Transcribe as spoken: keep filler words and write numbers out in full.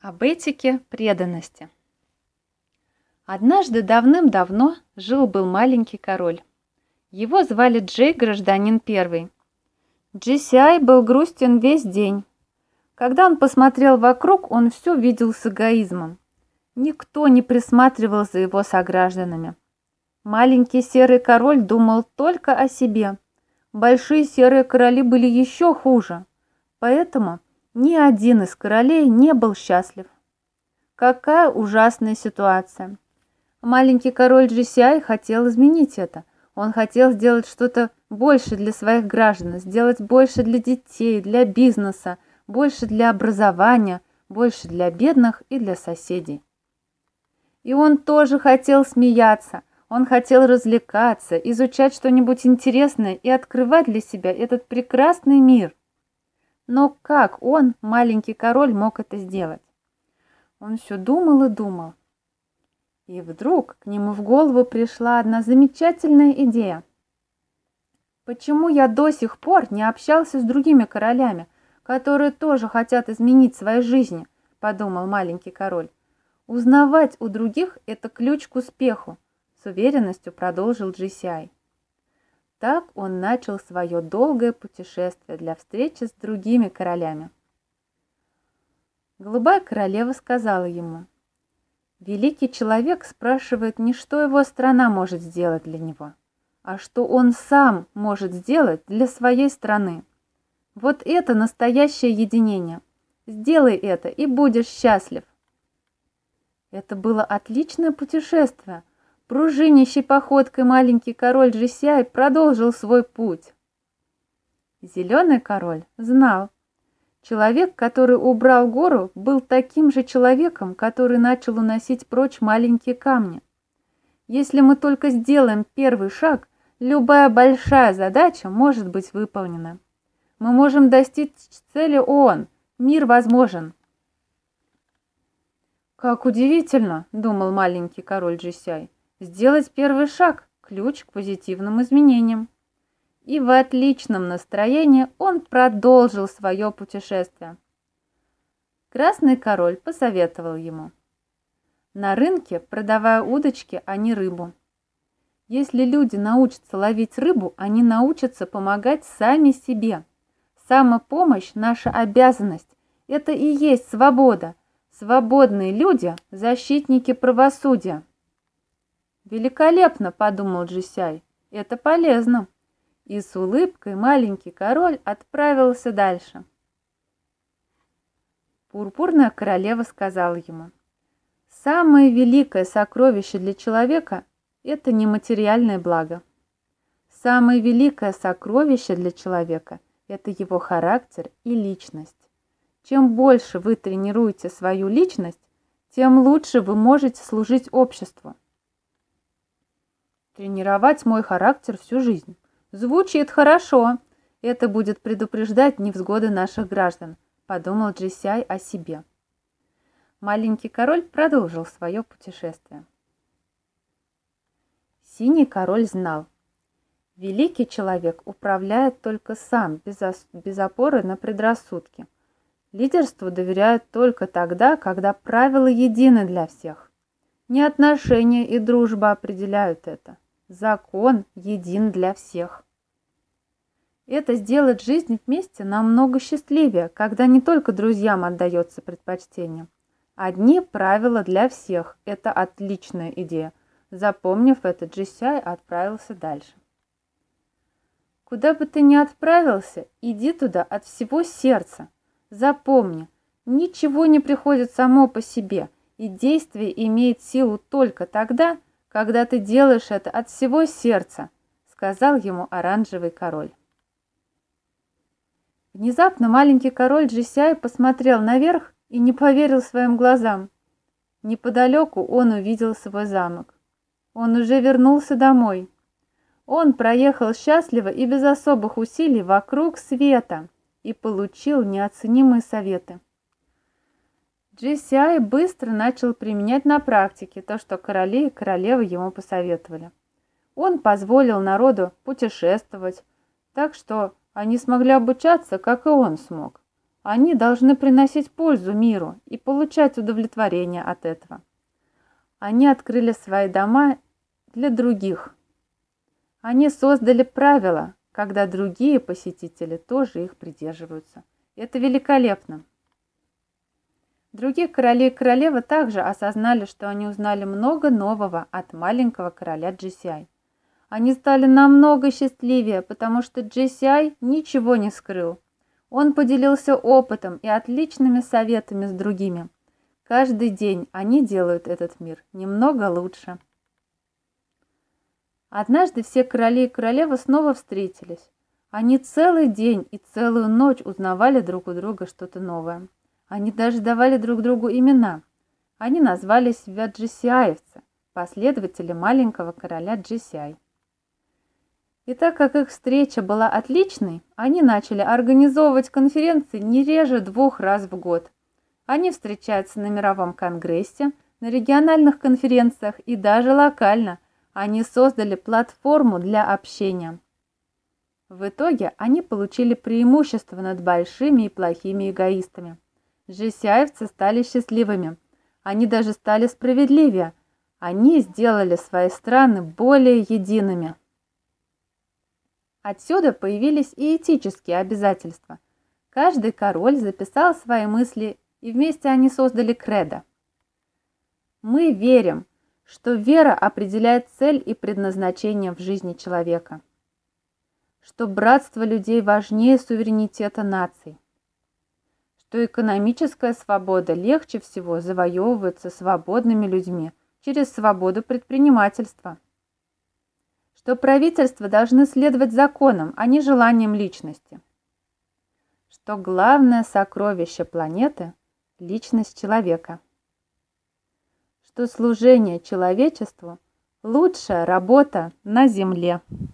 Об этике преданности. Однажды давным-давно жил-был маленький король. Его звали Джей, гражданин первый. Джесиай был грустен весь день. Когда он посмотрел вокруг, он все видел с эгоизмом. Никто не присматривал за его согражданами. Маленький серый король думал только о себе. Большие серые короли были еще хуже. Поэтому ни один из королей не был счастлив. Какая ужасная ситуация. Маленький король Джесиай хотел изменить это. Он хотел сделать что-то больше для своих граждан, сделать больше для детей, для бизнеса, больше для образования, больше для бедных и для соседей. И он тоже хотел смеяться, он хотел развлекаться, изучать что-нибудь интересное и открывать для себя этот прекрасный мир. Но как он, маленький король, мог это сделать? Он все думал и думал. И вдруг к нему в голову пришла одна замечательная идея. Почему я до сих пор не общался с другими королями, которые тоже хотят изменить свои жизни, подумал маленький король. Узнавать у других – это ключ к успеху, с уверенностью продолжил Джесиай. Так он начал свое долгое путешествие для встречи с другими королями. Голубая королева сказала ему: «Великий человек спрашивает не что его страна может сделать для него, а что он сам может сделать для своей страны. Вот это настоящее единение. Сделай это, и будешь счастлив». Это было отличное путешествие. Пружинящей походкой маленький король Джесиай продолжил свой путь. Зеленый король знал. Человек, который убрал гору, был таким же человеком, который начал уносить прочь маленькие камни. Если мы только сделаем первый шаг, любая большая задача может быть выполнена. Мы можем достичь цели ООН. Мир возможен. «Как удивительно, — думал маленький король Джесиай, — сделать первый шаг – ключ к позитивным изменениям». И в отличном настроении он продолжил свое путешествие. Красный король посоветовал ему: «На рынке, продавая удочки, а не рыбу. Если люди научатся ловить рыбу, они научатся помогать сами себе. Самопомощь – наша обязанность. Это и есть свобода. Свободные люди – защитники правосудия». «Великолепно, — подумал Джесиай, — это полезно». И с улыбкой маленький король отправился дальше. Пурпурная королева сказала ему: «Самое великое сокровище для человека – это нематериальное благо. Самое великое сокровище для человека – это его характер и личность. Чем больше вы тренируете свою личность, тем лучше вы можете служить обществу». «Тренировать мой характер всю жизнь. Звучит хорошо. Это будет предупреждать невзгоды наших граждан», — подумал Джесиай о себе. Маленький король продолжил свое путешествие. Синий король знал: великий человек управляет только сам, без, ос- без опоры на предрассудки. Лидерству доверяют только тогда, когда правила едины для всех. Не отношения и дружба определяют это. Закон един для всех. Это сделает жизнь вместе намного счастливее, когда не только друзьям отдается предпочтение. Одни правила для всех – это отличная идея. Запомнив это, Джесиай отправился дальше. Куда бы ты ни отправился, иди туда от всего сердца. Запомни, ничего не приходит само по себе, и действие имеет силу только тогда, когда ты делаешь это от всего сердца, сказал ему оранжевый король. Внезапно маленький король Джесиай посмотрел наверх и не поверил своим глазам. Неподалеку он увидел свой замок. Он уже вернулся домой. Он проехал счастливо и без особых усилий вокруг света и получил неоценимые советы. Джесиай быстро начал применять на практике то, что короли и королевы ему посоветовали. Он позволил народу путешествовать, так что они смогли обучаться, как и он смог. Они должны приносить пользу миру и получать удовлетворение от этого. Они открыли свои дома для других. Они создали правила, когда другие посетители тоже их придерживаются. Это великолепно. Другие короли и королевы также осознали, что они узнали много нового от маленького короля Джесси. Они стали намного счастливее, потому что Джесси ничего не скрыл. Он поделился опытом и отличными советами с другими. Каждый день они делают этот мир немного лучше. Однажды все короли и королевы снова встретились. Они целый день и целую ночь узнавали друг у друга что-то новое. Они даже давали друг другу имена. Они назвали себя джессиаевцы, последователи маленького короля Джесси. И так как их встреча была отличной, они начали организовывать конференции не реже двух раз в год. Они встречаются на мировом конгрессе, на региональных конференциях и даже локально. Они создали платформу для общения. В итоге они получили преимущество над большими и плохими эгоистами. Джессиаевцы стали счастливыми. Они даже стали справедливее. Они сделали свои страны более едиными. Отсюда появились и этические обязательства. Каждый король записал свои мысли, и вместе они создали кредо. Мы верим, что вера определяет цель и предназначение в жизни человека, что братство людей важнее суверенитета наций, что экономическая свобода легче всего завоевывается свободными людьми через свободу предпринимательства, что правительства должны следовать законам, а не желаниям личности, что главное сокровище планеты – личность человека, что служение человечеству – лучшая работа на Земле.